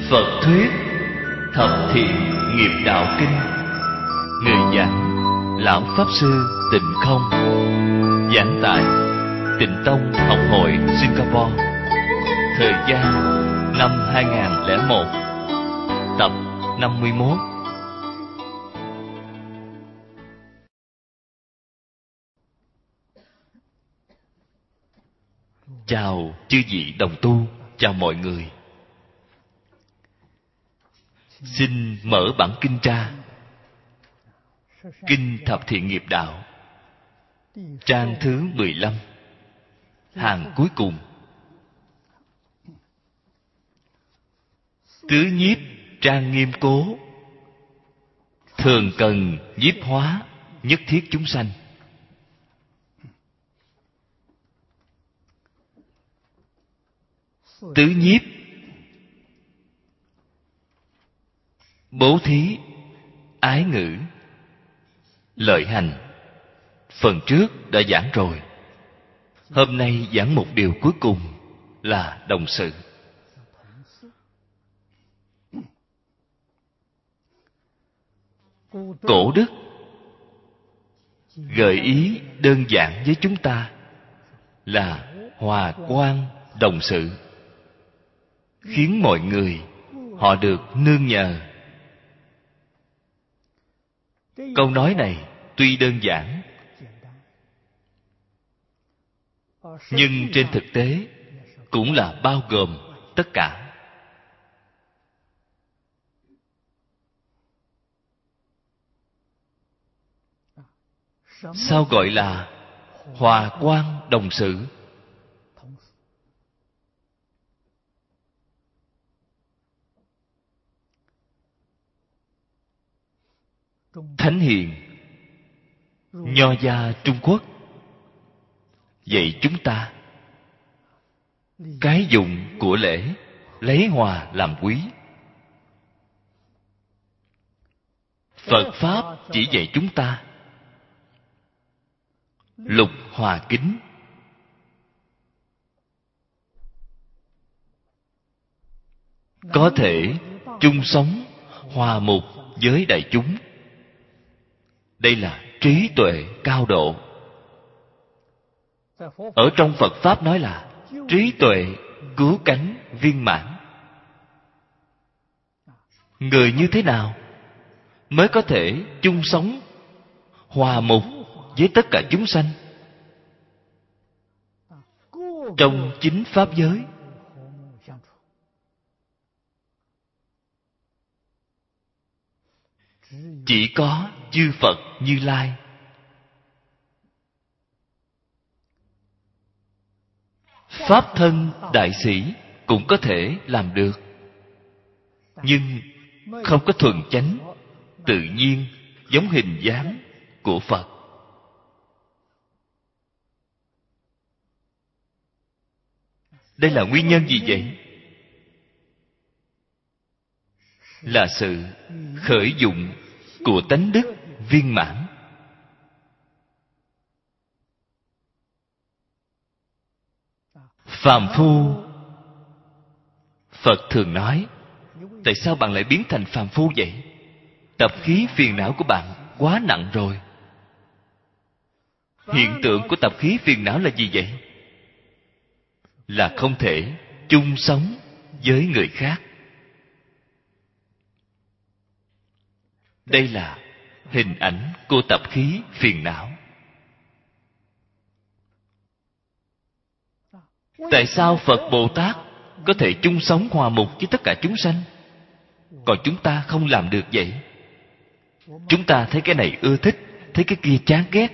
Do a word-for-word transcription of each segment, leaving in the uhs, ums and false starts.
Phật thuyết Thập Thiện Nghiệp Đạo Kinh. Người giảng Lão Pháp Sư Tịnh Không. Giảng tại Tịnh Tông Học hội Singapore. Thời gian năm hai nghìn lẻ một. Tập năm mươi mốt. Chào chư vị đồng tu, chào mọi người. Xin mở bản kinh ra. Kinh Thập Thiện Nghiệp Đạo, trang thứ mười lăm, hàng cuối cùng. Tứ nhiếp trang nghiêm cố, thường cần nhiếp hóa, nhất thiết chúng sanh. Tứ nhiếp: bố thí, ái ngữ, lợi hành. Phần trước đã giảng rồi. Hôm nay giảng một điều cuối cùng là đồng sự. Cổ đức gợi ý đơn giản với chúng ta là hòa quan đồng sự, khiến mọi người họ được nương nhờ. Câu nói này tuy đơn giản, nhưng trên thực tế cũng là bao gồm tất cả. Sao gọi là hòa quan đồng sự? Thánh Hiền Nho gia Trung Quốc dạy chúng ta cái dụng của lễ lấy hòa làm quý. Phật Pháp chỉ dạy chúng ta lục hòa kính. Có thể chung sống hòa mục với đại chúng. Đây là trí tuệ cao độ. Ở trong Phật Pháp nói là trí tuệ cứu cánh viên mãn. Người như thế nào mới có thể chung sống hòa mục với tất cả chúng sanh? Trong chính Pháp giới, chỉ có chư Phật Như Lai, Pháp thân đại sĩ cũng có thể làm được, nhưng không có thuần chánh tự nhiên giống hình dáng của Phật. Đây là nguyên nhân gì vậy? Là sự khởi dụng của tánh đức viên mãn. Phàm phu, Phật thường nói, tại sao bạn lại biến thành phàm phu vậy? Tập khí phiền não của bạn quá nặng rồi. Hiện tượng của tập khí phiền não là gì vậy? Là không thể chung sống với người khác. Đây là hình ảnh của tập khí phiền não. Tại sao Phật Bồ Tát có thể chung sống hòa mục với tất cả chúng sanh, còn chúng ta không làm được vậy? Chúng ta thấy cái này ưa thích, thấy cái kia chán ghét.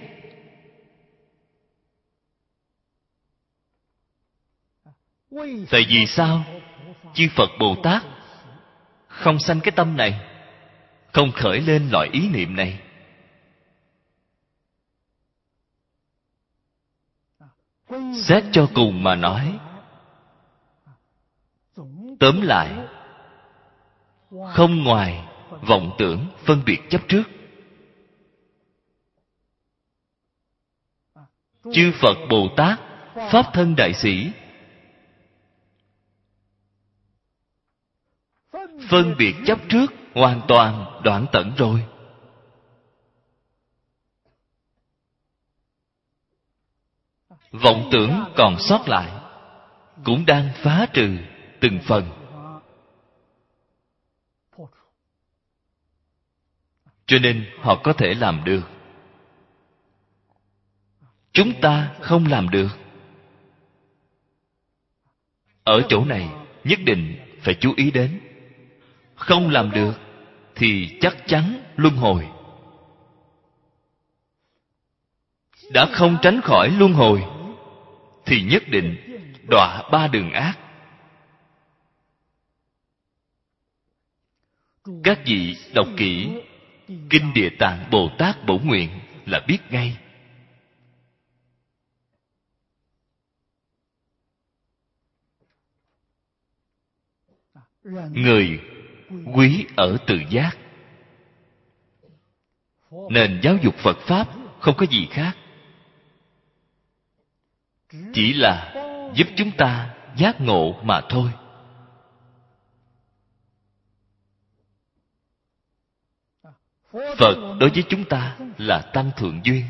Tại vì sao chư Phật Bồ Tát không sanh cái tâm này, không khởi lên loại ý niệm này? Xét cho cùng mà nói, tóm lại, không ngoài vọng tưởng phân biệt chấp trước. Chư Phật Bồ Tát, Pháp thân đại sĩ phân biệt chấp trước hoàn toàn đoạn tận rồi. Vọng tưởng còn sót lại cũng đang phá trừ từng phần. Cho nên họ có thể làm được. Chúng ta không làm được. Ở chỗ này nhất định phải chú ý đến. Không làm được thì chắc chắn luân hồi. Đã không tránh khỏi luân hồi thì nhất định đọa ba đường ác. Các vị đọc kỹ Kinh Địa Tạng Bồ Tát Bổ Nguyện là biết ngay. Người quý ở tự giác. Nền giáo dục Phật Pháp không có gì khác, chỉ là giúp chúng ta giác ngộ mà thôi. Phật đối với chúng ta là tăng thượng duyên.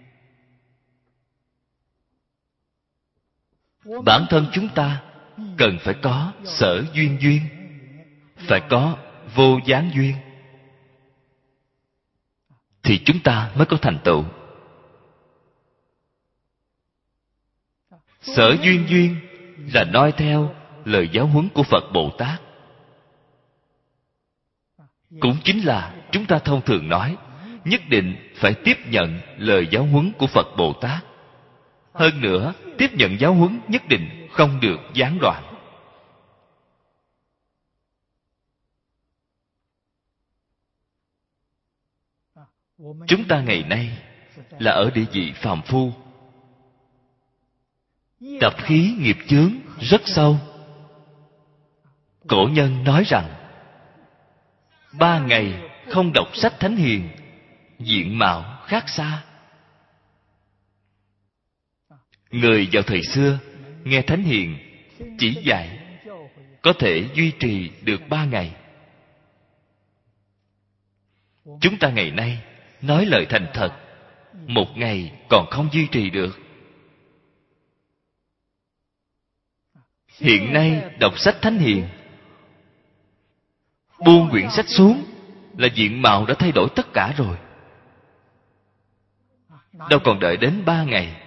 Bản thân chúng ta cần phải có sở duyên duyên, phải có vô gián duyên, thì chúng ta mới có thành tựu. Sở duyên duyên là noi theo lời giáo huấn của Phật Bồ Tát. Cũng chính là chúng ta thông thường nói, nhất định phải tiếp nhận lời giáo huấn của Phật Bồ Tát. Hơn nữa, tiếp nhận giáo huấn nhất định không được gián đoạn. Chúng ta ngày nay là ở địa vị phàm phu, tập khí nghiệp chướng rất sâu. Cổ nhân nói rằng ba ngày không đọc sách Thánh Hiền, diện mạo khác xa. Người vào thời xưa nghe Thánh Hiền chỉ dạy có thể duy trì được ba ngày. Chúng ta ngày nay nói lời thành thật, một ngày còn không duy trì được. Hiện nay đọc sách Thánh Hiền, buông quyển sách xuống là diện mạo đã thay đổi tất cả rồi. Đâu còn đợi đến ba ngày.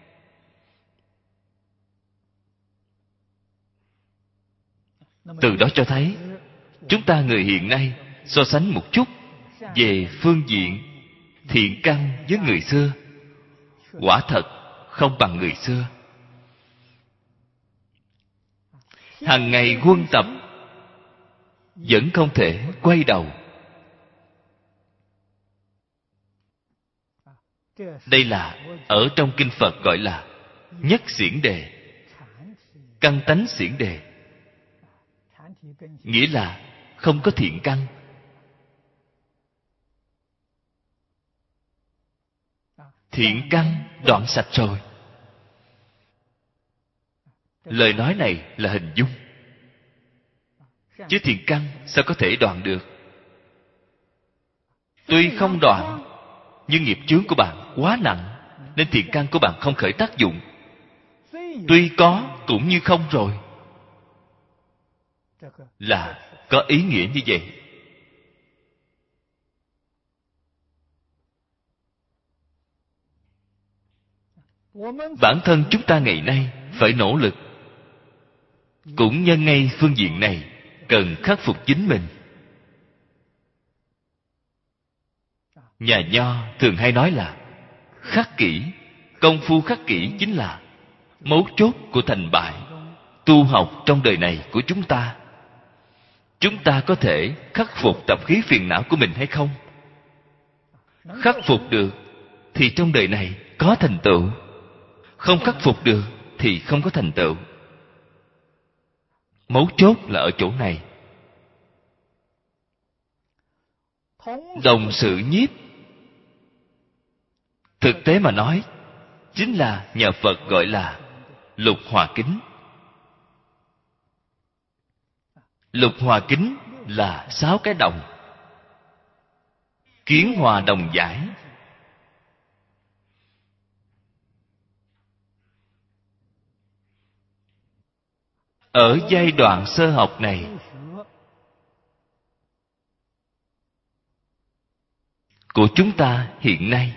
Từ đó cho thấy chúng ta người hiện nay so sánh một chút về phương diện thiện căn với người xưa, quả thật không bằng người xưa. Hàng ngày huân tập vẫn không thể quay đầu. Đây là ở trong kinh Phật gọi là nhất xiển đề, căn tánh xiển đề, nghĩa là không có thiện căn. Thiện căn đoạn sạch rồi. Lời nói này là hình dung, chứ thiện căn sao có thể đoạn được? Tuy không đoạn, nhưng nghiệp chướng của bạn quá nặng, nên thiện căn của bạn không khởi tác dụng. Tuy có cũng như không rồi. Là có ý nghĩa như vậy. Bản thân chúng ta ngày nay phải nỗ lực. Cũng nhân ngay phương diện này cần khắc phục chính mình. Nhà Nho thường hay nói là khắc kỷ. Công phu khắc kỷ chính là mấu chốt của thành bại tu học trong đời này của chúng ta. Chúng ta có thể khắc phục tập khí phiền não của mình hay không? Khắc phục được thì trong đời này có thành tựu. Không khắc phục được thì không có thành tựu. Mấu chốt là ở chỗ này. Đồng sự nhiếp, thực tế mà nói, chính là nhà Phật gọi là lục hòa kính. Lục hòa kính là sáu cái đồng. Kiến hòa đồng giải. Ở giai đoạn sơ học này, của chúng ta hiện nay,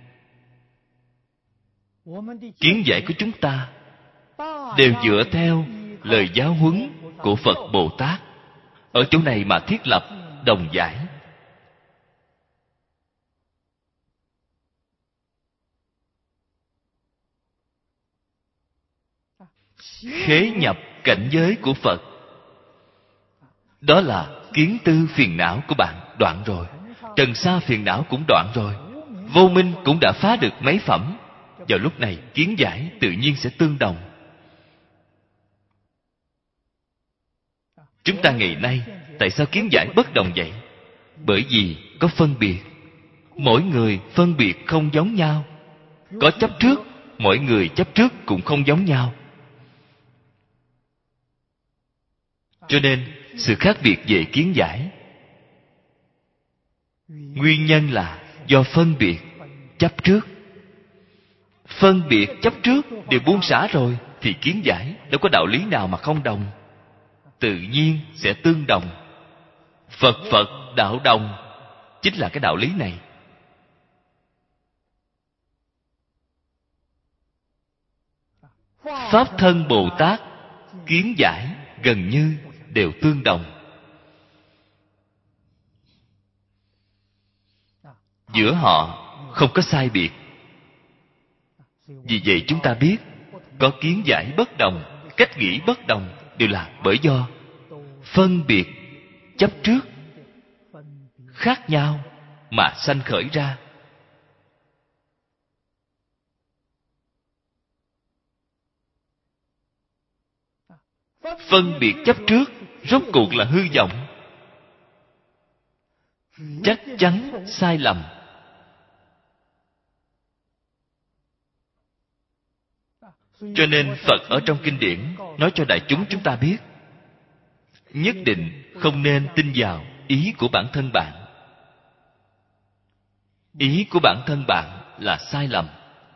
kiến giải của chúng ta đều dựa theo lời giáo huấn của Phật Bồ Tát. Ở chỗ này mà thiết lập đồng giải. Khế nhập cảnh giới của Phật, đó là kiến tư phiền não của bạn đoạn rồi, trần sa phiền não cũng đoạn rồi, vô minh cũng đã phá được mấy phẩm. Vào lúc này kiến giải tự nhiên sẽ tương đồng. Chúng ta ngày nay tại sao kiến giải bất đồng vậy? Bởi vì có phân biệt. Mỗi người phân biệt không giống nhau. Có chấp trước, mỗi người chấp trước cũng không giống nhau. Cho nên sự khác biệt về kiến giải, nguyên nhân là do phân biệt chấp trước. Phân biệt chấp trước đều buông xả rồi thì kiến giải đâu có đạo lý nào mà không đồng. Tự nhiên sẽ tương đồng. Phật Phật đạo đồng chính là cái đạo lý này. Pháp thân Bồ Tát kiến giải gần như đều tương đồng. Giữa họ không có sai biệt. Vì vậy chúng ta biết có kiến giải bất đồng, cách nghĩ bất đồng đều là bởi do phân biệt chấp trước khác nhau mà sanh khởi ra. Phân biệt chấp trước rốt cuộc là hư vọng, chắc chắn sai lầm. Cho nên Phật ở trong kinh điển nói cho đại chúng chúng ta biết, nhất định không nên tin vào ý của bản thân bạn. Ý của bản thân bạn là sai lầm.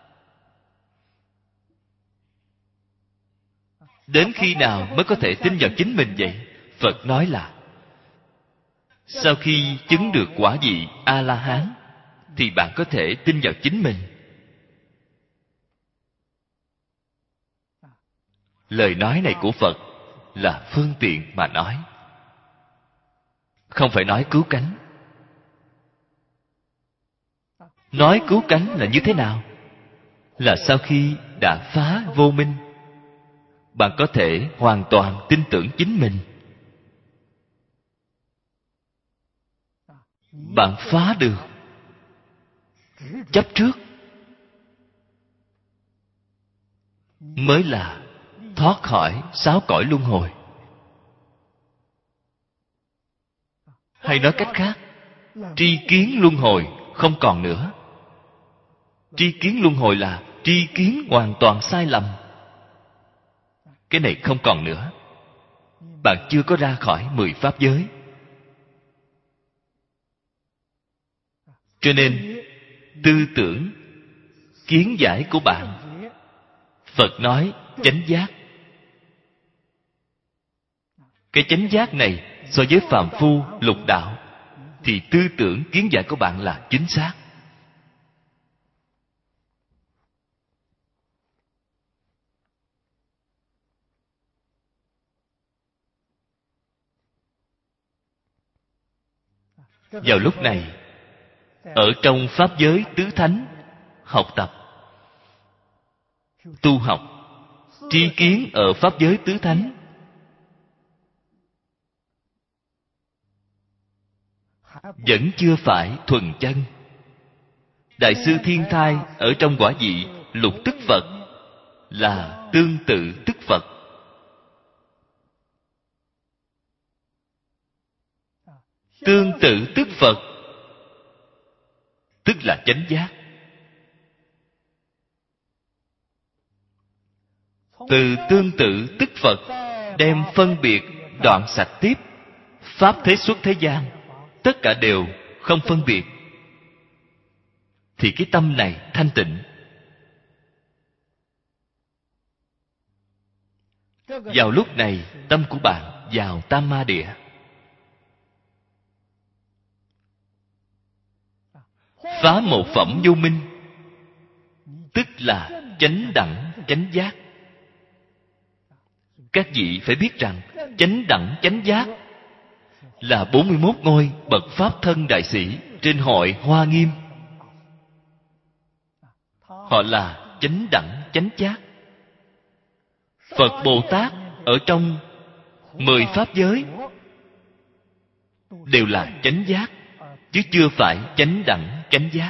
Đến khi nào mới có thể tin vào chính mình vậy? Phật nói là sau khi chứng được quả vị A-la-hán thì bạn có thể tin vào chính mình. Lời nói này của Phật là phương tiện mà nói, không phải nói cứu cánh. Nói cứu cánh là như thế nào? Là sau khi đã phá vô minh, bạn có thể hoàn toàn tin tưởng chính mình. Bạn phá được chấp trước, mới là thoát khỏi sáu cõi luân hồi. Hay nói cách khác, tri kiến luân hồi không còn nữa. Tri kiến luân hồi là tri kiến hoàn toàn sai lầm. Cái này không còn nữa. Bạn chưa có ra khỏi mười pháp giới. Cho nên tư tưởng, kiến giải của bạn, Phật nói chánh giác. Cái chánh giác này so với phàm phu lục đạo thì tư tưởng kiến giải của bạn là chính xác. Vào lúc này, ở trong pháp giới tứ thánh học tập, tu học, tri kiến ở pháp giới tứ thánh, vẫn chưa phải thuần chân. Đại sư Thiên Thai ở trong quả vị lục tức Phật là tương tự tức Phật. Tương tự tức Phật tức là chánh giác. Từ tương tự tức Phật đem phân biệt đoạn sạch tiếp. pháp thế xuất thế gian, tất cả đều không phân biệt, thì cái tâm này thanh tịnh. Vào lúc này, tâm của bạn vào tam ma địa. Phá một phẩm vô minh, tức là chánh đẳng chánh giác. Các vị phải biết rằng chánh đẳng chánh giác là bốn mươi mốt ngôi bậc pháp thân đại sĩ trên hội Hoa Nghiêm. Họ là chánh đẳng chánh giác. Phật Bồ Tát ở trong mười pháp giới đều là chánh giác, chứ chưa phải chánh đẳng chánh giác.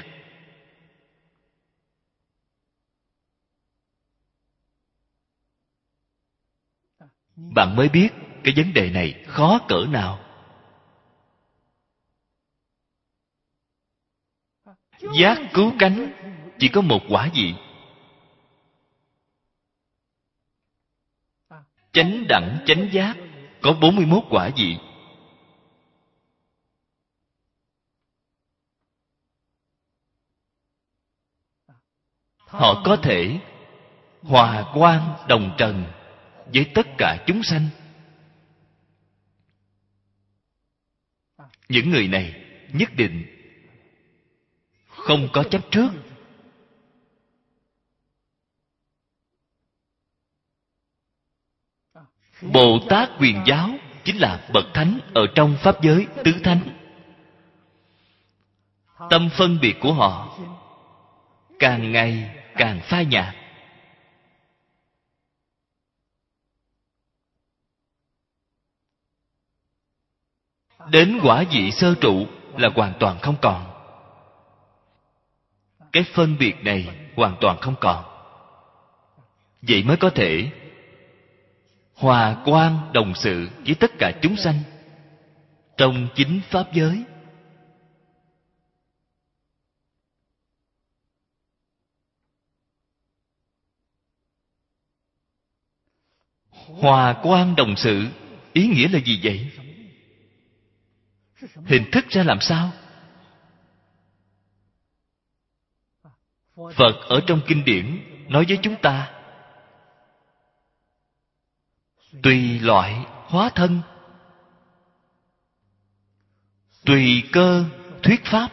Bạn mới biết cái vấn đề này khó cỡ nào. Giác cứu cánh chỉ có một quả vị. Chánh đẳng chánh giác có bốn mươi mốt quả vị. Họ có thể hòa quang đồng trần với tất cả chúng sanh. Những người này nhất định không có chấp trước. Bồ Tát Quyền Giáo chính là bậc thánh ở trong pháp giới tứ thánh. Tâm phân biệt của họ càng ngày càng phai nhạt. Đến quả vị sơ trụ là hoàn toàn không còn. Cái phân biệt này hoàn toàn không còn. Vậy mới có thể hòa quang đồng sự với tất cả chúng sanh trong chính pháp giới. Hòa quang đồng sự ý nghĩa là gì vậy? Hình thức ra làm sao? Phật ở trong kinh điển nói với chúng ta, tùy loại hóa thân, tùy cơ thuyết pháp.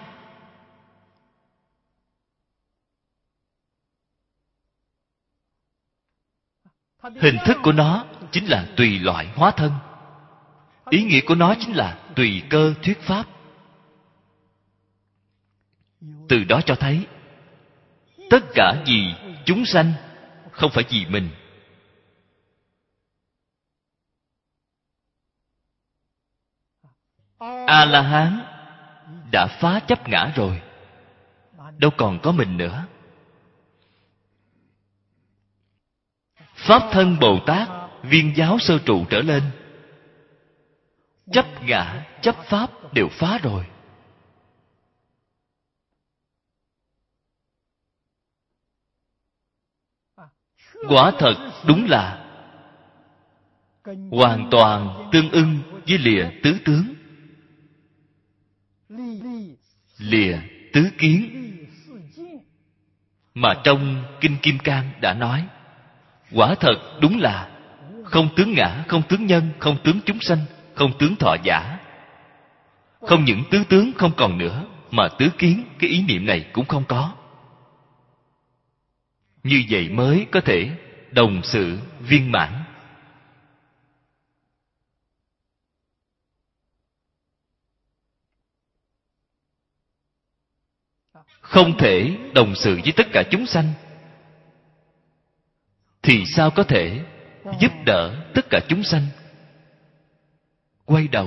Hình thức của nó chính là tùy loại hóa thân. Ý nghĩa của nó chính là tùy cơ thuyết pháp. Từ đó cho thấy tất cả vì chúng sanh, không phải vì mình. A-la-hán đã phá chấp ngã rồi, đâu còn có mình nữa. Pháp thân Bồ Tát viên giáo sơ trụ trở lên, chấp ngã chấp pháp đều phá rồi. Quả thật đúng là hoàn toàn tương ưng với lìa tứ tướng, lìa tứ kiến mà trong Kinh Kim Cang đã nói. Quả thật đúng là không tướng ngã, không tướng nhân, không tướng chúng sanh, không tướng thọ giả. Không những tứ tướng không còn nữa, mà tứ kiến, cái ý niệm này cũng không có. Như vậy mới có thể đồng sự viên mãn. Không thể đồng sự với tất cả chúng sanh, thì sao có thể giúp đỡ tất cả chúng sanh quay đầu?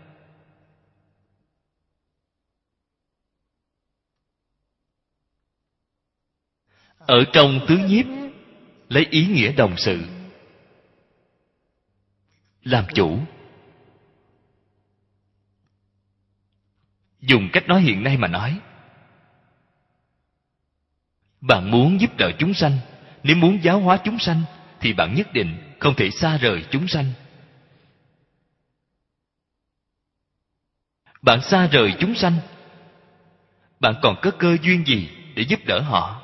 Ở trong tứ nhiếp lấy ý nghĩa đồng sự làm chủ. Dùng cách nói hiện nay mà nói, bạn muốn giúp đỡ chúng sanh, nếu muốn giáo hóa chúng sanh, thì bạn nhất định không thể xa rời chúng sanh. Bạn xa rời chúng sanh, bạn còn có cơ duyên gì để giúp đỡ họ?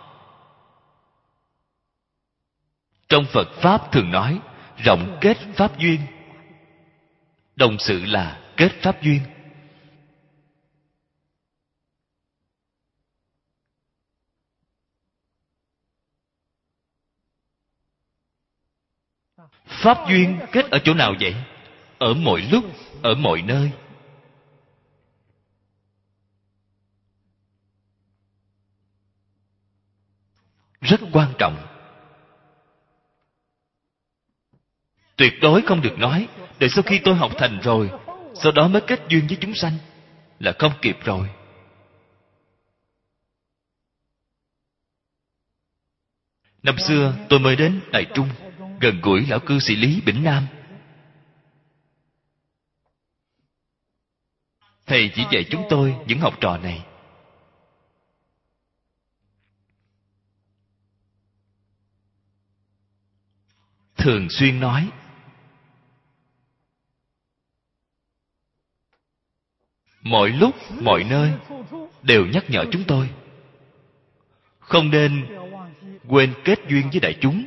Trong Phật Pháp thường nói rộng kết Pháp duyên. Đồng sự là kết Pháp duyên. Pháp duyên kết ở chỗ nào vậy? Ở mọi lúc, ở mọi nơi. Rất quan trọng. Tuyệt đối không được nói đợi sau khi tôi học thành rồi, sau đó mới kết duyên với chúng sanh, là không kịp rồi. Năm xưa tôi mới đến Đại Trung, gần gũi lão cư sĩ Lý Bỉnh Nam. Thầy chỉ dạy chúng tôi những học trò này. Thường xuyên nói, mọi lúc, mọi nơi đều nhắc nhở chúng tôi không nên quên kết duyên với đại chúng.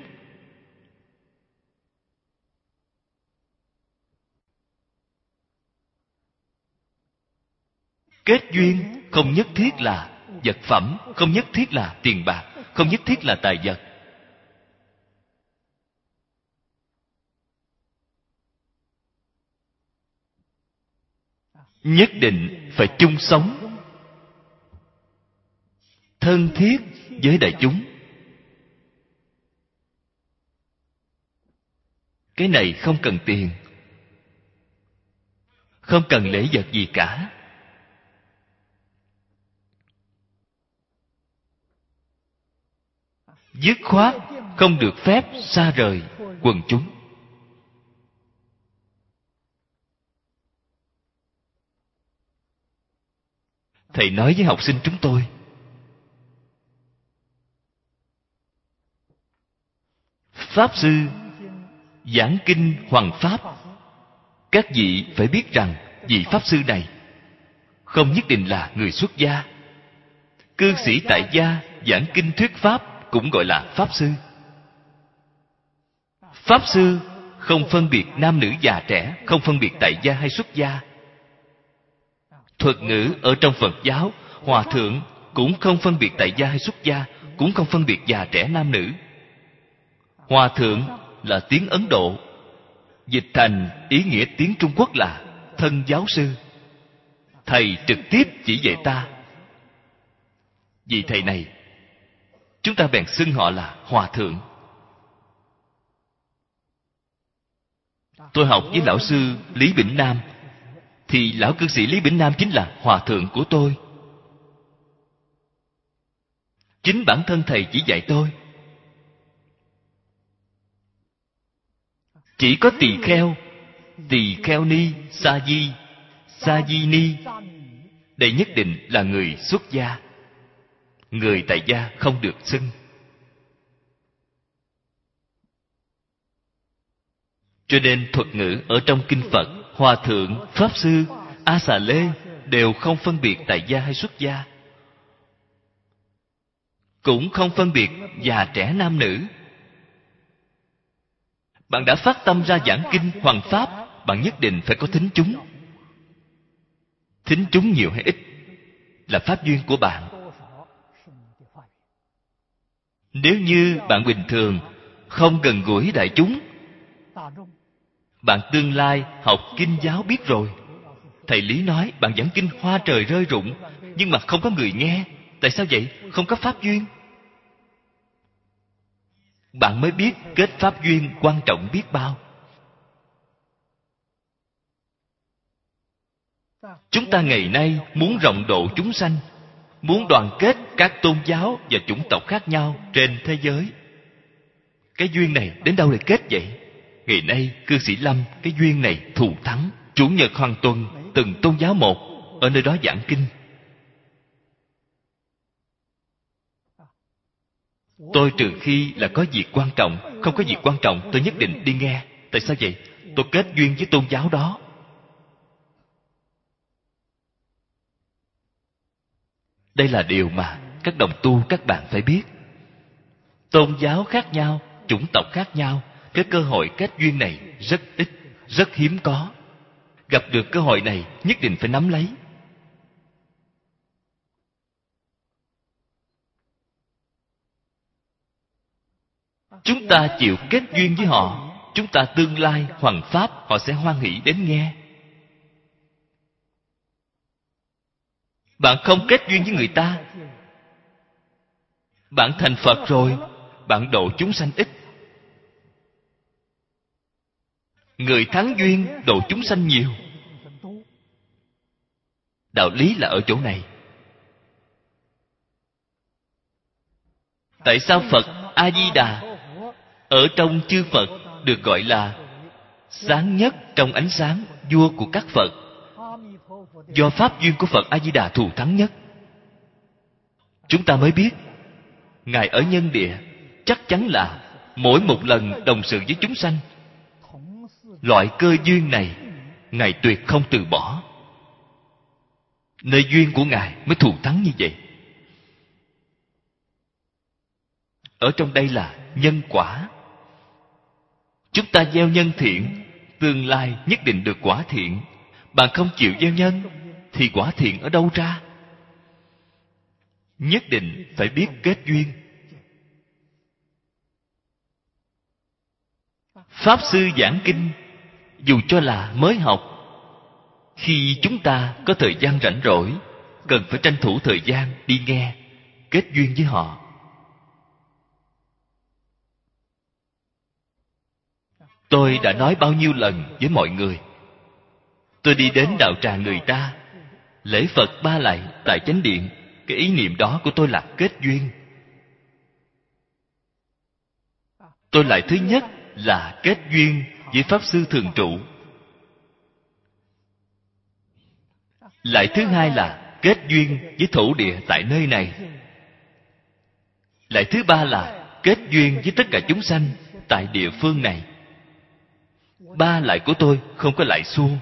Kết duyên không nhất thiết là vật phẩm, không nhất thiết là tiền bạc, không nhất thiết là tài vật. Nhất định phải chung sống, thân thiết với đại chúng. Cái này không cần tiền, không cần lễ vật gì cả. Dứt khoát không được phép xa rời quần chúng. Thầy nói với học sinh chúng tôi, Pháp Sư giảng kinh hoằng pháp, các vị phải biết rằng vị Pháp Sư này không nhất định là người xuất gia. Cư sĩ tại gia giảng kinh thuyết pháp cũng gọi là Pháp Sư. Pháp Sư không phân biệt nam nữ già trẻ, không phân biệt tại gia hay xuất gia. Thuật ngữ ở trong Phật giáo, Hòa Thượng cũng không phân biệt tại gia hay xuất gia, cũng không phân biệt già trẻ nam nữ. Hòa Thượng là tiếng Ấn Độ, dịch thành ý nghĩa tiếng Trung Quốc là thân giáo sư. Thầy trực tiếp chỉ dạy ta. Vì thầy này, chúng ta bèn xưng họ là Hòa Thượng. Tôi học với lão sư Lý Bỉnh Nam, thì lão cư sĩ Lý Bỉnh Nam chính là Hòa Thượng của tôi. Chính bản thân thầy chỉ dạy tôi. Chỉ có tỳ kheo, tỳ kheo ni, sa di, sa di ni, đây nhất định là người xuất gia. Người tại gia không được xưng. Cho nên thuật ngữ ở trong kinh Phật, Hòa Thượng, Pháp Sư, A Xà Lê đều không phân biệt tại gia hay xuất gia, cũng không phân biệt già trẻ nam nữ. Bạn đã phát tâm ra giảng kinh hoằng pháp, bạn nhất định phải có thính chúng. Thính chúng nhiều hay ít là pháp duyên của bạn. Nếu như bạn bình thường không gần gũi đại chúng, bạn tương lai học kinh giáo biết rồi. Thầy Lý nói bạn giảng kinh hoa trời rơi rụng, nhưng mà không có người nghe. Tại sao vậy? Không có pháp duyên. Bạn mới biết kết pháp duyên quan trọng biết bao. Chúng ta ngày nay muốn rộng độ chúng sanh, muốn đoàn kết các tôn giáo và chủng tộc khác nhau trên thế giới. Cái duyên này đến đâu để kết vậy? Ngày nay cư sĩ Lâm, cái duyên này thù thắng. Chủ nhật hàng tuần, từng tôn giáo một ở nơi đó giảng kinh. Tôi trừ khi là có việc quan trọng, không có việc quan trọng tôi nhất định đi nghe. Tại sao vậy? Tôi kết duyên với tôn giáo đó. Đây là điều mà các đồng tu các bạn phải biết. Tôn giáo khác nhau, chủng tộc khác nhau, cái cơ hội kết duyên này rất ít, rất hiếm có. Gặp được cơ hội này nhất định phải nắm lấy. Chúng ta chịu kết duyên với họ, chúng ta tương lai hoằng pháp họ sẽ hoan hỷ đến nghe. Bạn không kết duyên với người ta, bạn thành Phật rồi, bạn độ chúng sanh ít. Người thắng duyên độ chúng sanh nhiều. Đạo lý là ở chỗ này. Tại sao Phật A-di-đà ở trong chư Phật được gọi là sáng nhất trong ánh sáng, vua của các Phật? Do pháp duyên của Phật A-di-đà thù thắng nhất. Chúng ta mới biết Ngài ở nhân địa chắc chắn là mỗi một lần đồng sự với chúng sanh, loại cơ duyên này Ngài tuyệt không từ bỏ. Nơi duyên của Ngài mới thù thắng như vậy. Ở trong đây là nhân quả. Chúng ta gieo nhân thiện, tương lai nhất định được quả thiện. Bạn không chịu gieo nhân thì quả thiện ở đâu ra? Nhất định phải biết kết duyên. Pháp sư giảng kinh, dù cho là mới học, khi chúng ta có thời gian rảnh rỗi, cần phải tranh thủ thời gian đi nghe, kết duyên với họ. Tôi đã nói bao nhiêu lần với mọi người, tôi đi đến đạo tràng người ta, lễ Phật ba lạy tại chánh điện, cái ý niệm đó của tôi là kết duyên. Tôi lại thứ nhất là kết duyên với Pháp Sư thường trụ. Lại thứ hai là kết duyên với thổ địa tại nơi này. Lại thứ ba là kết duyên với tất cả chúng sanh tại địa phương này. Ba lại của tôi không có lại suông.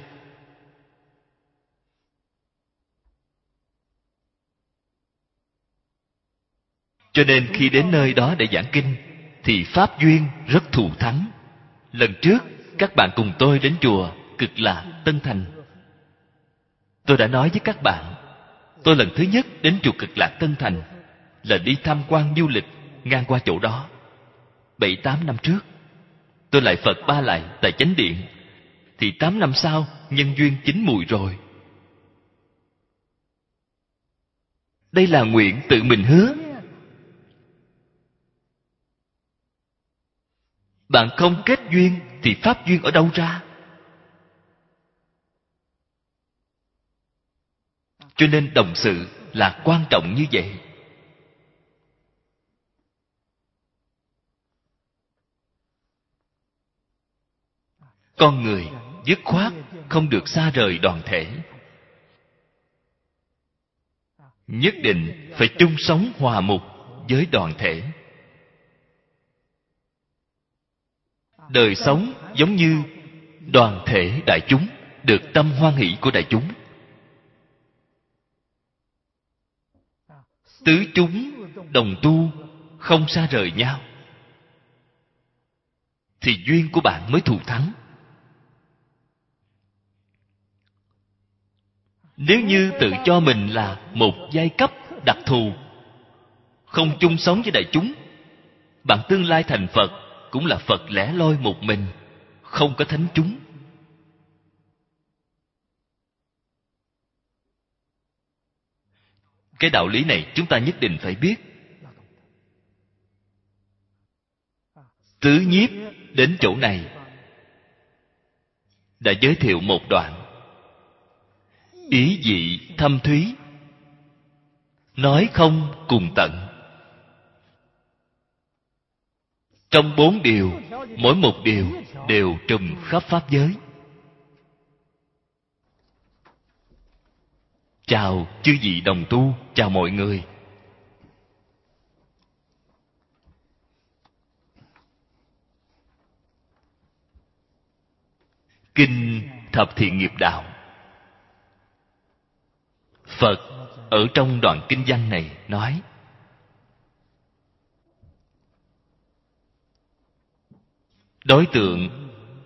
Cho nên khi đến nơi đó để giảng kinh thì pháp duyên rất thù thắng. Lần trước các bạn cùng tôi đến chùa Cực Lạc Tân Thành, tôi đã nói với các bạn, tôi lần thứ nhất đến chùa Cực Lạc Tân Thành là đi tham quan du lịch ngang qua chỗ đó. Bảy tám năm trước tôi lại Phật ba lại tại chánh điện, thì tám năm sau nhân duyên chín mùi rồi. Đây là nguyện tự mình hứa. Bạn không kết duyên thì pháp duyên ở đâu ra? Cho nên đồng sự là quan trọng như vậy. Con người dứt khoát không được xa rời đoàn thể, nhất định phải chung sống hòa mục với đoàn thể. Đời sống giống như đoàn thể đại chúng, được tâm hoan hỷ của đại chúng. Tứ chúng đồng tu, không xa rời nhau, thì duyên của bạn mới thù thắng. Nếu như tự cho mình là một giai cấp đặc thù, không chung sống với đại chúng, bạn tương lai thành Phật cũng là Phật lẻ loi một mình, không có thánh chúng. Cái đạo lý này chúng ta nhất định phải biết. Tứ nhiếp đến chỗ này đã giới thiệu một đoạn, ý dị thâm thúy, nói không cùng tận. Trong bốn điều, mỗi một điều đều trùm khắp pháp giới. Chào chư vị đồng tu, chào mọi người. Kinh Thập Thiện Nghiệp Đạo, Phật ở trong đoạn kinh văn này nói, đối tượng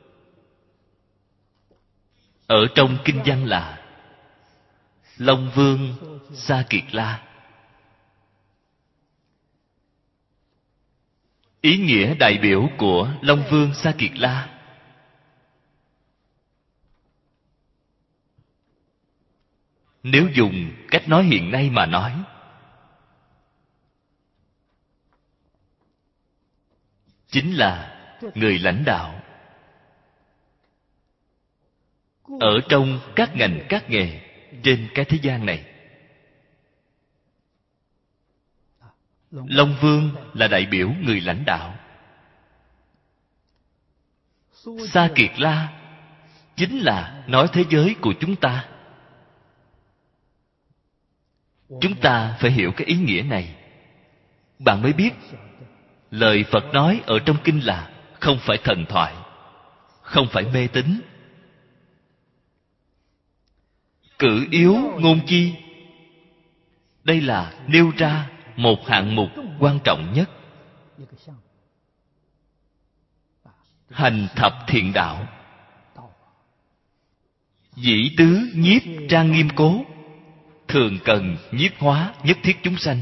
ở trong kinh văn là Long Vương Sa Kiệt La. Ý nghĩa đại biểu của Long Vương Sa Kiệt La nếu dùng cách nói hiện nay mà nói, chính là người lãnh đạo ở trong các ngành các nghề trên cái thế gian này. Long Vương là đại biểu người lãnh đạo. Sa Kiệt La chính là nói thế giới của chúng ta. Chúng ta phải hiểu cái ý nghĩa này, bạn mới biết lời Phật nói ở trong kinh là không phải thần thoại, không phải mê tín. Cử yếu ngôn chi, đây là nêu ra một hạng mục quan trọng nhất. Hành thập thiện đạo, dĩ tứ nhiếp trang nghiêm cố, thường cần nhiếp hóa nhất thiết chúng sanh.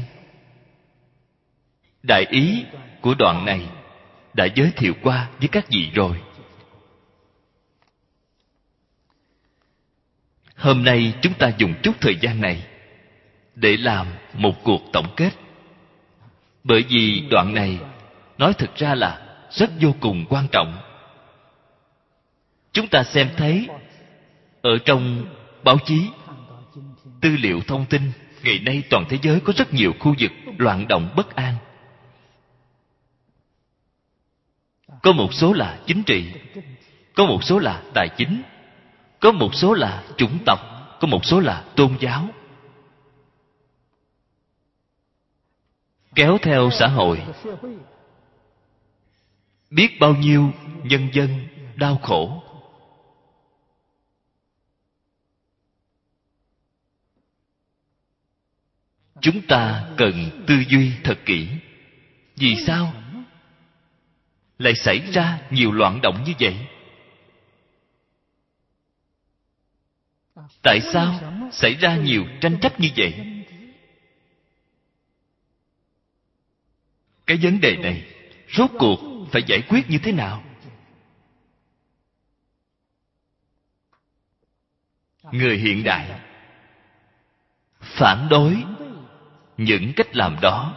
Đại ý của đoạn này đã giới thiệu qua với các vị rồi. Hôm nay chúng ta dùng chút thời gian này để làm một cuộc tổng kết. Bởi vì đoạn này nói thực ra là rất vô cùng quan trọng. Chúng ta xem thấy ở trong báo chí, tư liệu thông tin, ngày nay toàn thế giới có rất nhiều khu vực loạn động bất an. Có một số là chính trị, có một số là tài chính, có một số là chủng tộc, có một số là tôn giáo. Kéo theo xã hội, biết bao nhiêu nhân dân đau khổ. Chúng ta cần tư duy thật kỹ. Vì sao lại xảy ra nhiều loạn động như vậy? Tại sao xảy ra nhiều tranh chấp như vậy? Cái vấn đề này rốt cuộc phải giải quyết như thế nào? Người hiện đại phản đối những cách làm đó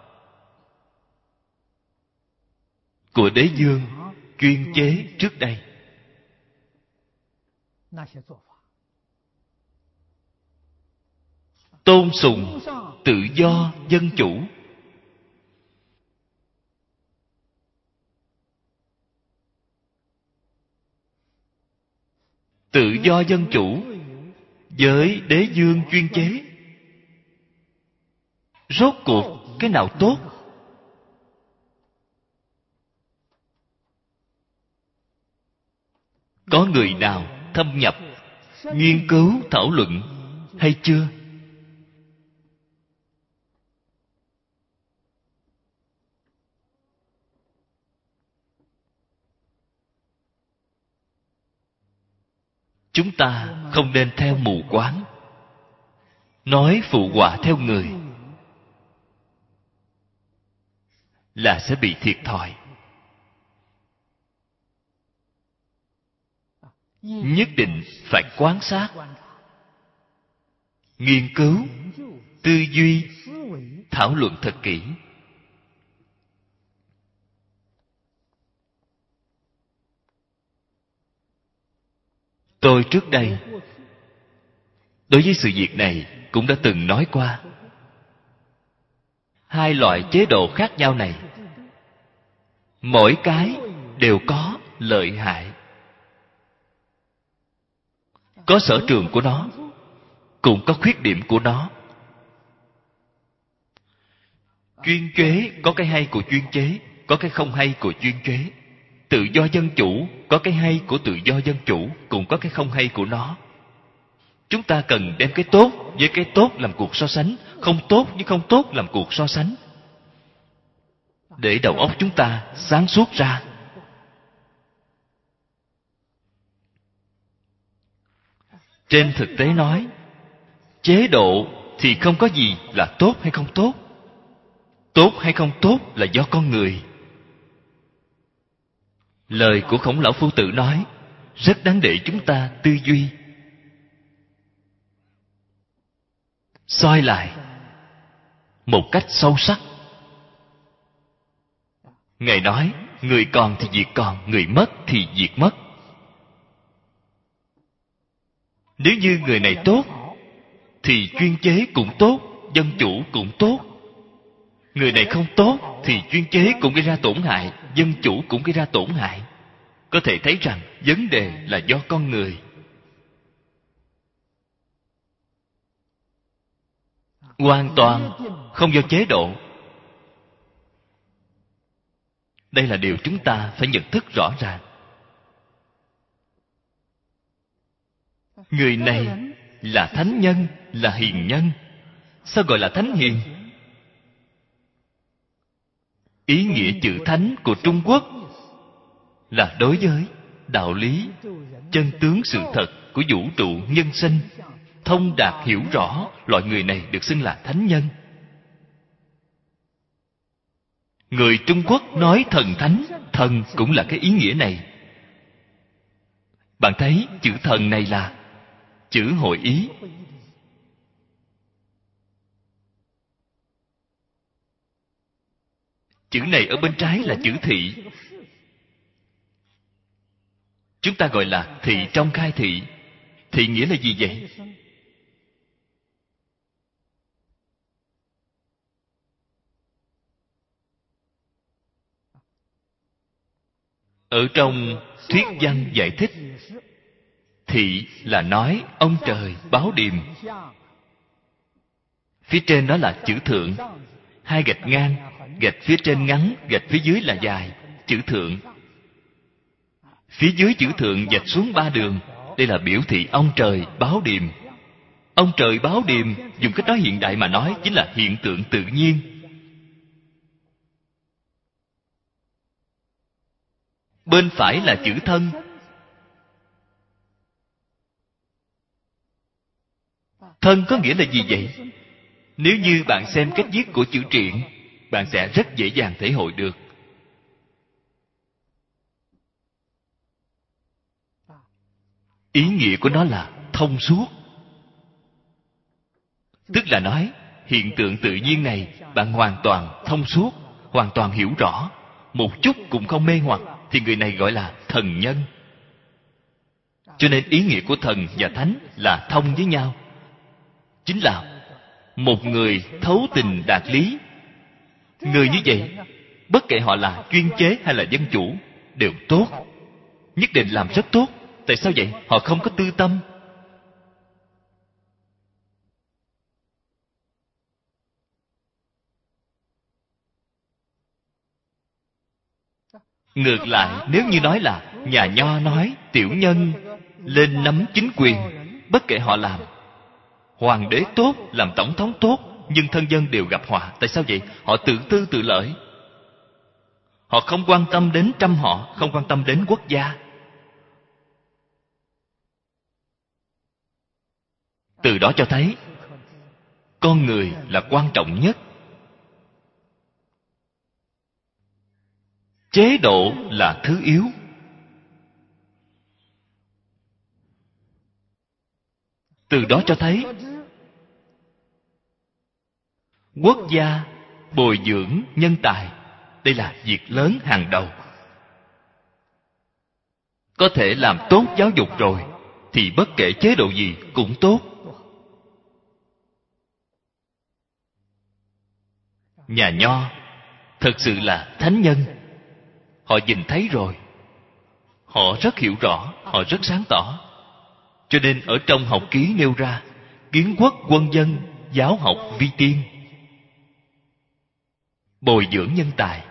của đế vương chuyên chế trước đây. Tôn sùng tự do dân chủ. Tự do dân chủ với đế vương chuyên chế, rốt cuộc cái nào tốt? Có người nào thâm nhập nghiên cứu thảo luận hay chưa? Chúng ta không nên theo mù quáng, nói phụ họa theo người là sẽ bị thiệt thòi. Nhất định phải quan sát, nghiên cứu, tư duy, thảo luận thật kỹ. Tôi trước đây đối với sự việc này cũng đã từng nói qua. Hai loại chế độ khác nhau này, mỗi cái đều có lợi hại, có sở trường của nó, cũng có khuyết điểm của nó. Chuyên chế có cái hay của chuyên chế, có cái không hay của chuyên chế. Tự do dân chủ có cái hay của tự do dân chủ, cũng có cái không hay của nó. Chúng ta cần đem cái tốt với cái tốt làm cuộc so sánh, không tốt với không tốt làm cuộc so sánh, để đầu óc chúng ta sáng suốt ra. Trên thực tế nói, chế độ thì không có gì là tốt hay không tốt. Tốt hay không tốt là do con người. Lời của Khổng Lão Phu Tử nói rất đáng để chúng ta tư duy, soi lại một cách sâu sắc. Ngài nói, người còn thì việc còn, người mất thì việc mất. Nếu như người này tốt thì chuyên chế cũng tốt, dân chủ cũng tốt. Người này không tốt thì chuyên chế cũng gây ra tổn hại, dân chủ cũng gây ra tổn hại. Có thể thấy rằng vấn đề là do con người. Hoàn toàn không do chế độ. Đây là điều chúng ta phải nhận thức rõ ràng. Người này là thánh nhân, là hiền nhân. Sao gọi là thánh hiền? Ý nghĩa chữ thánh của Trung Quốc là đối với đạo lý, chân tướng sự thật của vũ trụ nhân sinh, thông đạt hiểu rõ, loại người này được xưng là thánh nhân. Người Trung Quốc nói thần thánh, thần cũng là cái ý nghĩa này. Bạn thấy chữ thần này là chữ hội ý. Chữ này ở bên trái là chữ thị. Chúng ta gọi là thị trong khai thị. Thị nghĩa là gì vậy? Ở trong thuyết văn giải thích, thị là nói ông trời báo điềm. Phía trên đó là chữ thượng, hai gạch ngang, gạch phía trên ngắn, gạch phía dưới là dài, chữ thượng. Phía dưới chữ thượng vạch xuống ba đường. Đây là biểu thị ông trời báo điềm. Ông trời báo điềm, dùng cách nói hiện đại mà nói, chính là hiện tượng tự nhiên. Bên phải là chữ thân. Thân có nghĩa là gì vậy? Nếu như bạn xem cách viết của chữ Triện, bạn sẽ rất dễ dàng thể hội được. Ý nghĩa của nó là thông suốt. Tức là nói, hiện tượng tự nhiên này bạn hoàn toàn thông suốt, hoàn toàn hiểu rõ, một chút cũng không mê hoặc, thì người này gọi là thần nhân. Cho nên ý nghĩa của thần và thánh là thông với nhau. Chính là một người thấu tình đạt lý. Người như vậy, bất kể họ là chuyên chế hay là dân chủ, đều tốt, nhất định làm rất tốt. Tại sao vậy? Họ không có tư tâm. Ngược lại, nếu như nói là nhà nho nói tiểu nhân lên nắm chính quyền, bất kể họ làm hoàng đế tốt, làm tổng thống tốt, nhưng thân dân đều gặp họa. Tại sao vậy? Họ tự tư tự lợi. Họ không quan tâm đến trăm họ, không quan tâm đến quốc gia. Từ đó cho thấy con người là quan trọng nhất. Chế độ là thứ yếu. Từ đó cho thấy quốc gia bồi dưỡng nhân tài, đây là việc lớn hàng đầu. Có thể làm tốt giáo dục rồi thì bất kể chế độ gì cũng tốt. Nhà nho thật sự là thánh nhân. Họ nhìn thấy rồi, họ rất hiểu rõ, họ rất sáng tỏ. Cho nên ở trong học ký nêu ra, kiến quốc quân dân, giáo học vi tiên, bồi dưỡng nhân tài,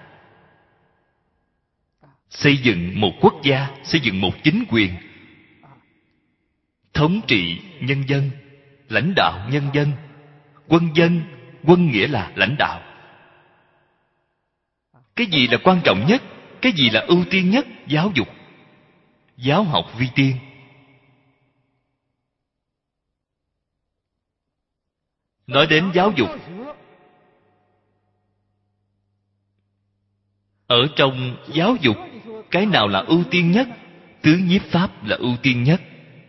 xây dựng một quốc gia, xây dựng một chính quyền, thống trị nhân dân, lãnh đạo nhân dân. Quân dân, quân nghĩa là lãnh đạo. Cái gì là quan trọng nhất? Cái gì là ưu tiên nhất? Giáo dục. Giáo học vi tiên. Nói đến giáo dục, ở trong giáo dục, cái nào là ưu tiên nhất? Tứ nhiếp pháp là ưu tiên nhất.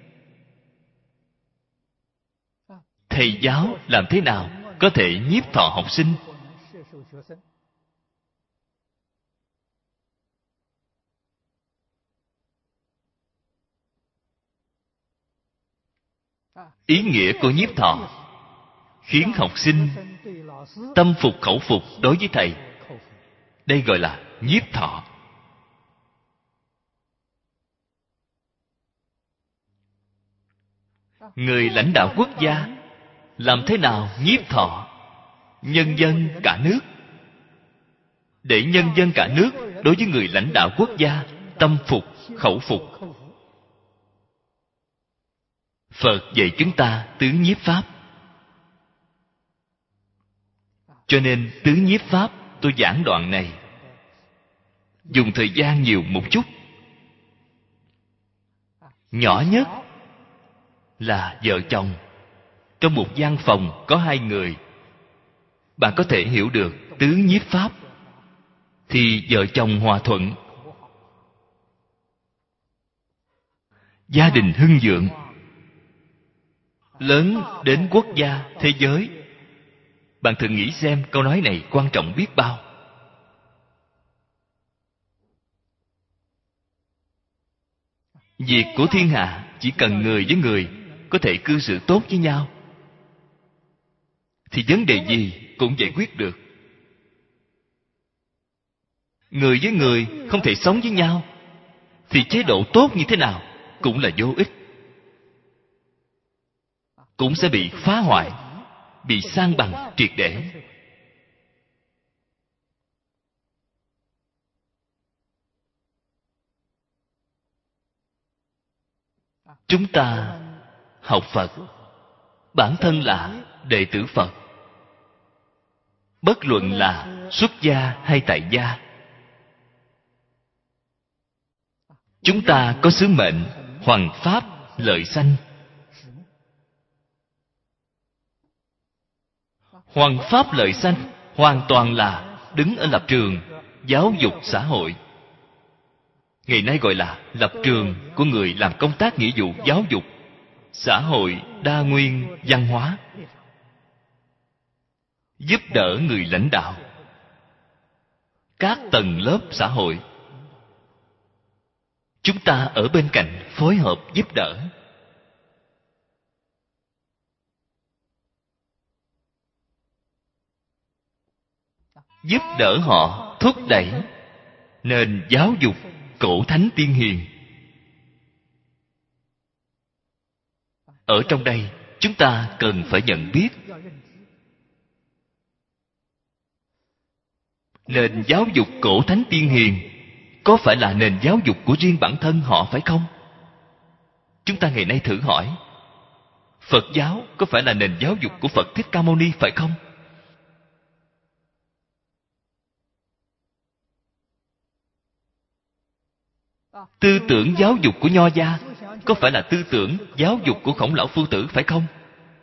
Thầy giáo làm thế nào có thể nhiếp thọ học sinh? Ý nghĩa của nhiếp thọ khiến học sinh tâm phục khẩu phục đối với thầy. Đây gọi là nhiếp thọ. Người lãnh đạo quốc gia làm thế nào nhiếp thọ nhân dân cả nước, để nhân dân cả nước đối với người lãnh đạo quốc gia tâm phục khẩu phục? Phật dạy chúng ta tứ nhiếp pháp. Cho nên tứ nhiếp pháp tôi giảng đoạn này dùng thời gian nhiều một chút. Nhỏ nhất là vợ chồng. Trong một gian phòng có hai người, bạn có thể hiểu được tứ nhiếp pháp, thì vợ chồng hòa thuận, gia đình hưng vượng. Lớn đến quốc gia, thế giới. Bạn thử nghĩ xem câu nói này quan trọng biết bao. Việc của thiên hạ chỉ cần người với người có thể cư xử tốt với nhau, thì vấn đề gì cũng giải quyết được. Người với người không thể sống với nhau, thì chế độ tốt như thế nào cũng là vô ích, cũng sẽ bị phá hoại, bị san bằng triệt để. Chúng ta học Phật, bản thân là đệ tử Phật. Bất luận là xuất gia hay tại gia, chúng ta có sứ mệnh hoằng pháp lợi sanh. Hoằng pháp lợi sanh hoàn toàn là đứng ở lập trường giáo dục xã hội. Ngày nay gọi là lập trường của người làm công tác nghĩa vụ giáo dục xã hội đa nguyên văn hóa, giúp đỡ người lãnh đạo, các tầng lớp xã hội. Chúng ta ở bên cạnh phối hợp giúp đỡ. Giúp đỡ họ thúc đẩy nền giáo dục cổ thánh tiên hiền. Ở trong đây chúng ta cần phải nhận biết, nền giáo dục cổ thánh tiên hiền có phải là nền giáo dục của riêng bản thân họ phải không? Chúng ta ngày nay thử hỏi, Phật giáo có phải là nền giáo dục của Phật Thích Ca Mâu Ni phải không? Tư tưởng giáo dục của Nho gia có phải là tư tưởng giáo dục của Khổng Lão Phu Tử phải không?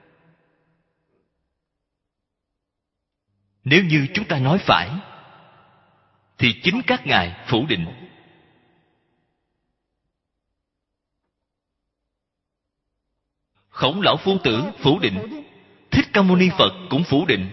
Nếu như chúng ta nói phải, thì chính các ngài phủ định. Khổng Lão Phu Tử phủ định, Thích Ca Mâu Ni Phật cũng phủ định.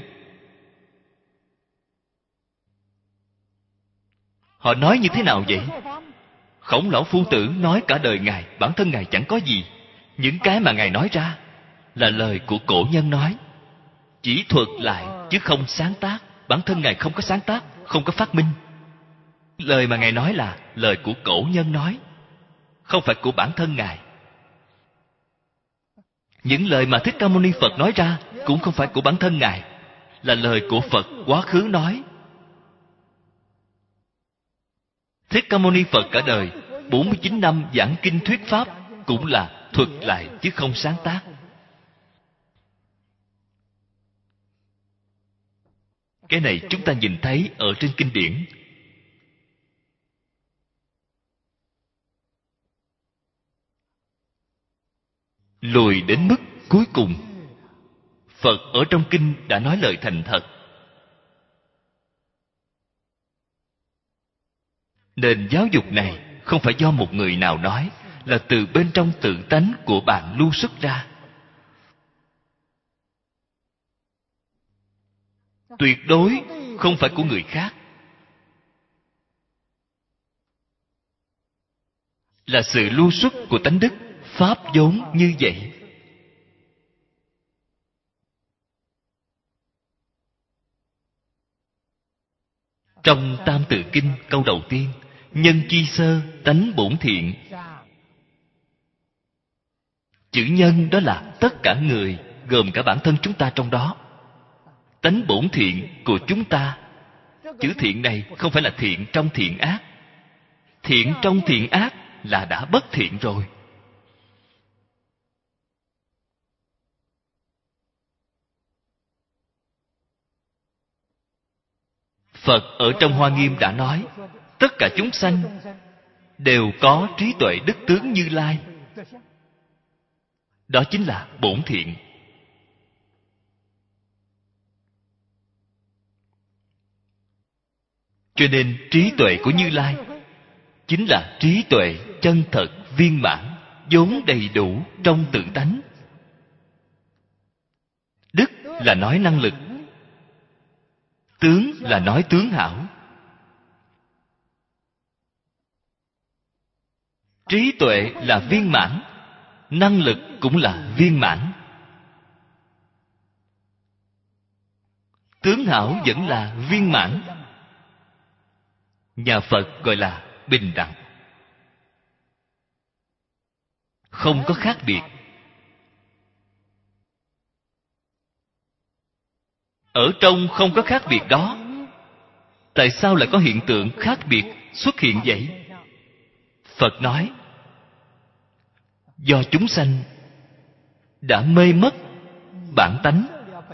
Họ nói như thế nào vậy? Khổng Lão Phu Tử nói cả đời ngài, bản thân ngài chẳng có gì. Những cái mà ngài nói ra là lời của cổ nhân nói, chỉ thuật lại chứ không sáng tác. Bản thân ngài không có sáng tác, không có phát minh. Lời mà ngài nói là lời của cổ nhân nói, không phải của bản thân ngài. Những lời mà Thích Ca Mâu Ni Phật nói ra cũng không phải của bản thân ngài, là lời của Phật quá khứ nói. Thích Ca Mâu Ni Phật cả đời bốn mươi chín năm giảng kinh thuyết pháp cũng là thuật lại chứ không sáng tác. Cái này chúng ta nhìn thấy ở trên kinh điển. Lùi đến mức cuối cùng, Phật ở trong kinh đã nói lời thành thật. Nền giáo dục này không phải do một người nào nói, là từ bên trong tự tánh của bạn lưu xuất ra. Tuyệt đối không phải của người khác. Là sự lưu xuất của tánh đức, pháp vốn như vậy. Trong Tam Tự Kinh câu đầu tiên, nhân chi sơ tánh bổn thiện. Chữ nhân đó là tất cả người, gồm cả bản thân chúng ta trong đó. Tánh bổn thiện của chúng ta. Chữ thiện này không phải là thiện trong thiện ác. Thiện trong thiện ác là đã bất thiện rồi. Phật ở trong Hoa Nghiêm đã nói, tất cả chúng sanh đều có trí tuệ đức tướng Như Lai. Đó chính là bổn thiện. Cho nên trí tuệ của Như Lai chính là trí tuệ chân thật viên mãn, vốn đầy đủ trong tự tánh. Đức là nói năng lực, tướng là nói tướng hảo. Trí tuệ là viên mãn, năng lực cũng là viên mãn. Tướng hảo vẫn là viên mãn. Nhà Phật gọi là bình đẳng, không có khác biệt. Ở trong không có khác biệt đó, tại sao lại có hiện tượng khác biệt xuất hiện vậy? Phật nói, do chúng sanh đã mê mất bản tánh.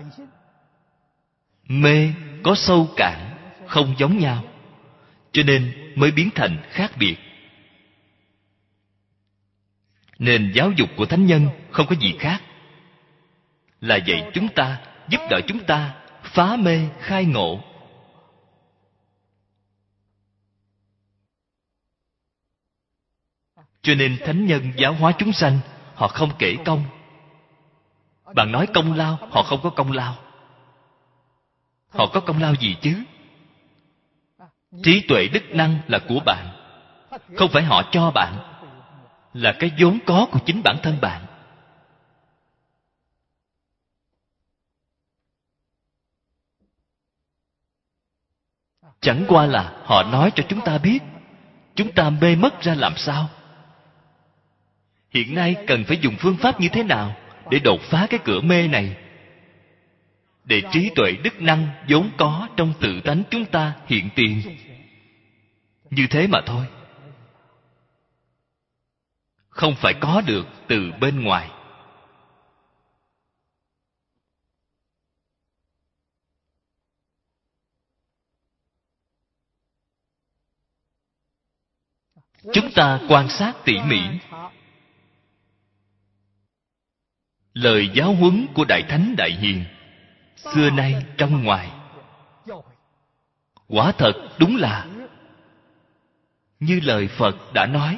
Mê có sâu cạn, không giống nhau, cho nên mới biến thành khác biệt. Nền giáo dục của thánh nhân không có gì khác, là dạy chúng ta, giúp đỡ chúng ta phá mê khai ngộ. Cho nên thánh nhân giáo hóa chúng sanh, họ không kể công. Bạn nói công lao, họ không có công lao. Họ có công lao gì chứ? Trí tuệ đức năng là của bạn, không phải họ cho bạn, là cái vốn có của chính bản thân bạn. Chẳng qua là họ nói cho chúng ta biết, chúng ta mê mất ra làm sao. Hiện nay cần phải dùng phương pháp như thế nào để đột phá cái cửa mê này, để trí tuệ đức năng vốn có trong tự tánh chúng ta hiện tiền. Như thế mà thôi, không phải có được từ bên ngoài. Chúng ta quan sát tỉ mỉ lời giáo huấn của Đại Thánh Đại Hiền xưa nay trong ngoài, quả thật đúng là như lời Phật đã nói.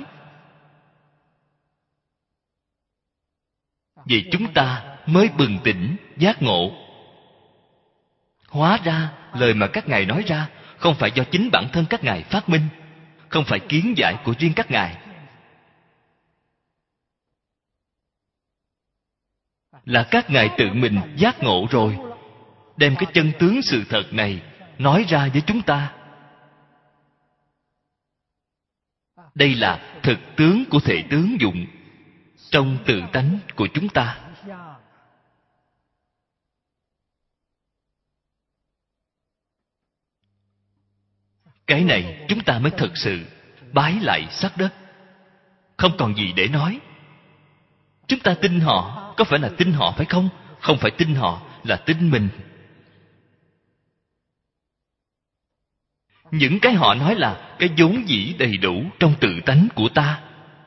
Vì chúng ta mới bừng tỉnh giác ngộ. Hóa ra lời mà các ngài nói ra không phải do chính bản thân các ngài phát minh, không phải kiến giải của riêng các ngài, là các ngài tự mình giác ngộ rồi, đem cái chân tướng sự thật này nói ra với chúng ta. Đây là thực tướng của thể tướng dụng trong tự tánh của chúng ta. Cái này chúng ta mới thực sự bái lại sát đất, không còn gì để nói. Chúng ta tin họ, có phải là tin họ phải không? Không phải tin họ, là tin mình. Những cái họ nói là cái vốn dĩ đầy đủ trong tự tánh của ta.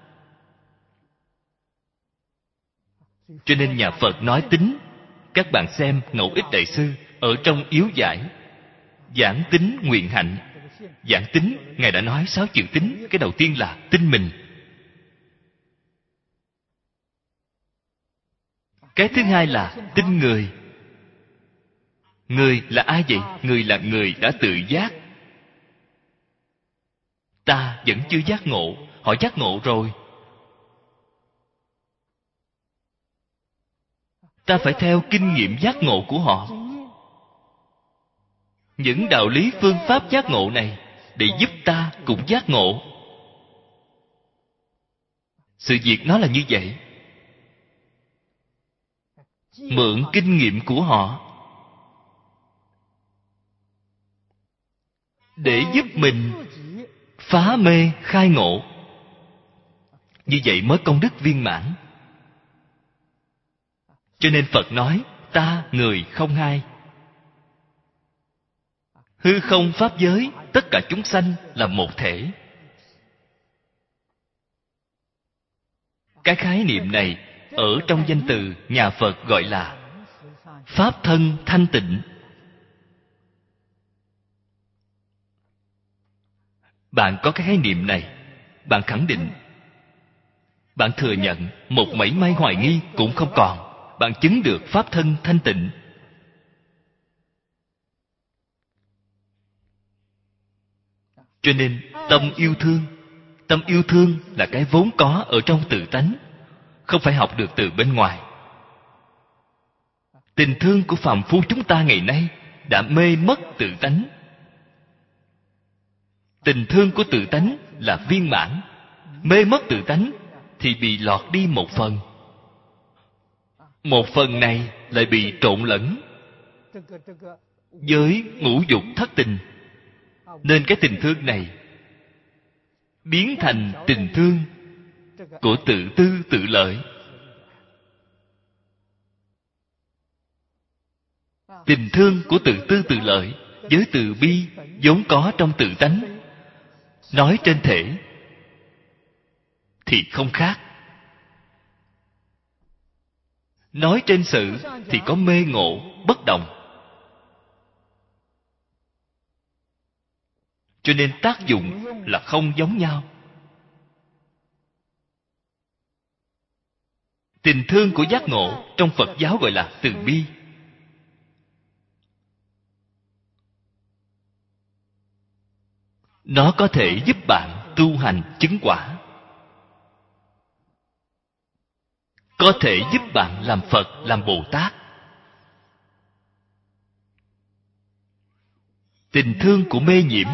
Cho nên nhà Phật nói tính. Các bạn xem Ngẫu Ích Đại Sư ở trong Yếu Giải giảng tính nguyện hạnh. Giảng tính, Ngài đã nói sáu chữ tính. Cái đầu tiên là tin mình. Cái thứ hai là tin người. Người là ai vậy? Người là người đã tự giác. Ta vẫn chưa giác ngộ. Họ giác ngộ rồi. Ta phải theo kinh nghiệm giác ngộ của họ. Những đạo lý phương pháp giác ngộ này để giúp ta cũng giác ngộ. Sự việc nó là như vậy. Mượn kinh nghiệm của họ để giúp mình phá mê khai ngộ. Như vậy mới công đức viên mãn. Cho nên Phật nói ta người không hai. Hư không pháp giới, tất cả chúng sanh là một thể. Cái khái niệm này ở trong danh từ nhà Phật gọi là pháp thân thanh tịnh. Bạn có cái khái niệm này, bạn khẳng định, bạn thừa nhận, một mảy may hoài nghi cũng không còn. Bạn chứng được pháp thân thanh tịnh. Cho nên tâm yêu thương, tâm yêu thương là cái vốn có ở trong tự tánh, không phải học được từ bên ngoài. Tình thương của phàm phu chúng ta ngày nay đã mê mất tự tánh. Tình thương của tự tánh là viên mãn. Mê mất tự tánh thì bị lọt đi một phần. Một phần này lại bị trộn lẫn với ngũ dục thất tình. Nên cái tình thương này biến thành tình thương của tự tư tự lợi. Tình thương của tự tư tự lợi với từ bi vốn có trong tự tánh, nói trên thể thì không khác. Nói trên sự thì có mê ngộ bất đồng. Cho nên tác dụng là không giống nhau. Tình thương của giác ngộ trong Phật giáo gọi là từ bi. Nó có thể giúp bạn tu hành chứng quả, có thể giúp bạn làm Phật, làm Bồ Tát. Tình thương của mê nhiễm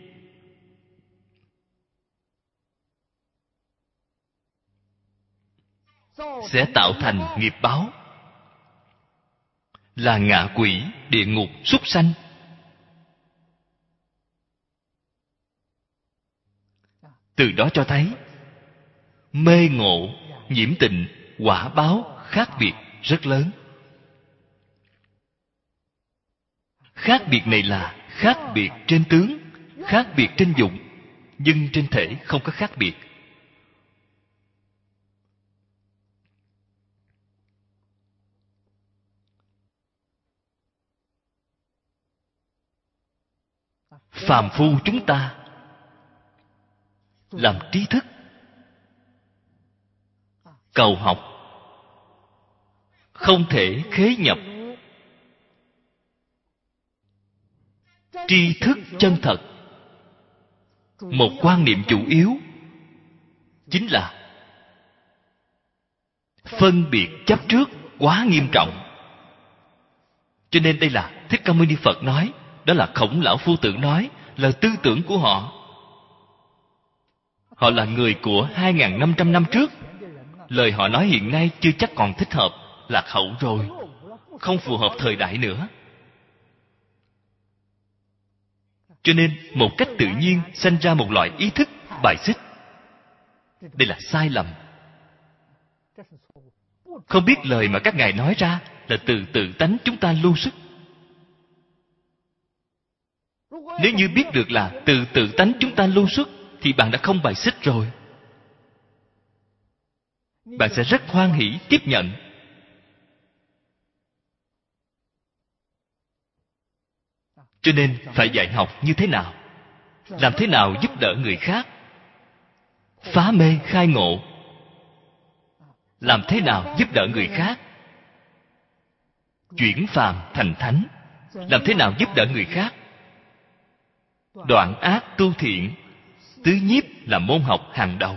sẽ tạo thành nghiệp báo là ngạ quỷ, địa ngục, súc sanh. Từ đó cho thấy mê ngộ, nhiễm tịnh, quả báo khác biệt rất lớn. Khác biệt này là khác biệt trên tướng, khác biệt trên dụng, nhưng trên thể không có khác biệt. Phàm phu chúng ta làm trí thức, cầu học, không thể khế nhập tri thức chân thật. Một quan niệm chủ yếu chính là phân biệt chấp trước quá nghiêm trọng. Cho nên đây là Thích Ca Mâu Ni Phật nói, đó là Khổng Lão Phu Tử nói, là tư tưởng của họ. Họ là người của hai nghìn năm trăm năm trước. Lời họ nói hiện nay chưa chắc còn thích hợp, lạc hậu rồi, không phù hợp thời đại nữa. Cho nên một cách tự nhiên sanh ra một loại ý thức bài xích. Đây là sai lầm. Không biết lời mà các ngài nói ra là từ tự tánh chúng ta lưu xuất. Nếu như biết được là từ tự tánh chúng ta lưu xuất, thì bạn đã không bài xích rồi. Bạn sẽ rất hoan hỷ tiếp nhận. Cho nên phải dạy học như thế nào, làm thế nào giúp đỡ người khác phá mê khai ngộ, làm thế nào giúp đỡ người khác chuyển phàm thành thánh, làm thế nào giúp đỡ người khác đoạn ác tu thiện. Tứ nhiếp là môn học hàng đầu.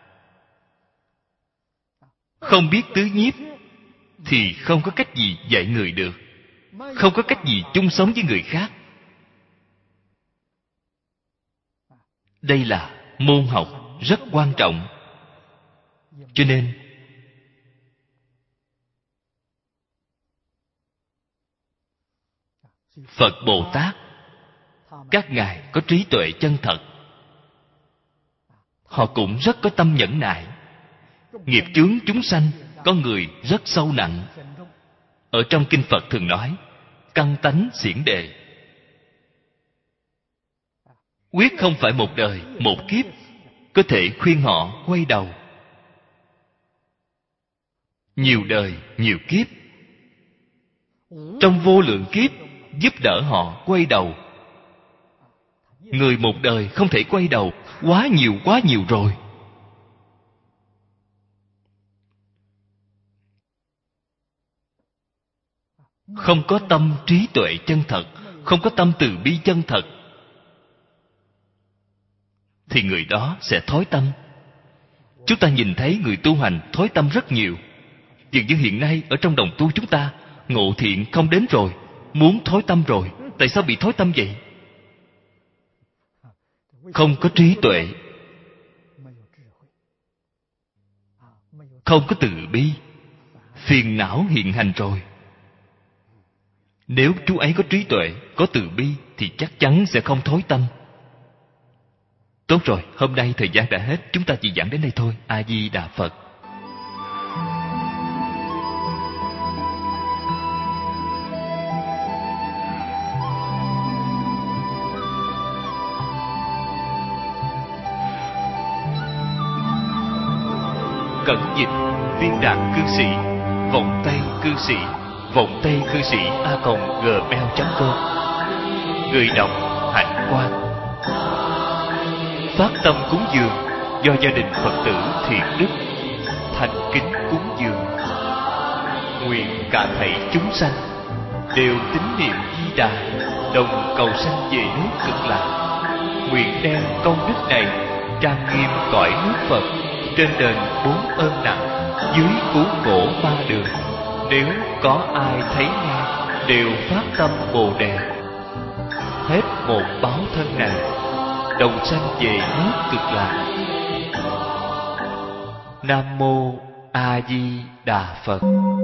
Không biết tứ nhiếp thì không có cách gì dạy người được, không có cách gì chung sống với người khác. Đây là môn học rất quan trọng. Cho nên Phật Bồ Tát, các ngài có trí tuệ chân thật. Họ cũng rất có tâm nhẫn nại. Nghiệp chướng chúng sanh có người rất sâu nặng. Ở trong kinh Phật thường nói căn tánh xiển đề. Quyết không phải một đời một kiếp có thể khuyên họ quay đầu. Nhiều đời nhiều kiếp, trong vô lượng kiếp giúp đỡ họ quay đầu. Người một đời không thể quay đầu, quá nhiều quá nhiều rồi. Không có tâm trí tuệ chân thật, không có tâm từ bi chân thật, thì người đó sẽ thối tâm. Chúng ta nhìn thấy người tu hành thối tâm rất nhiều. Dường như hiện nay ở trong đồng tu chúng ta, ngộ thiện không đến rồi, muốn thối tâm rồi. Tại sao bị thối tâm vậy? Không có trí tuệ, không có từ bi, phiền não hiện hành rồi. Nếu chú ấy có trí tuệ, có từ bi thì chắc chắn sẽ không thối tâm. Tốt rồi, hôm nay thời gian đã hết, chúng ta chỉ giảng đến đây thôi. A Di Đà Phật. Cẩn dịch Viên Đạt Cư Sĩ, Vọng Tây Cư Sĩ, Vọng Tây Cư Sĩ a còng gmail chấm com. Người đọc Hạnh Quang. Phát tâm cúng dường do gia đình Phật tử Thiện Đức thành kính cúng dường. Nguyện cả thảy chúng sanh đều tín niệm Di Đà, đồng cầu sanh về nước Cực Lạc. Nguyện đem công đức này trang nghiêm cõi nước Phật, trên đền bốn ơn nặng, dưới cứu khổ ba đường. Nếu có ai thấy nghe đều phát tâm Bồ Đề, hết một báo thân này đồng sanh về nước Cực Lạc. Nam mô A Di Đà Phật.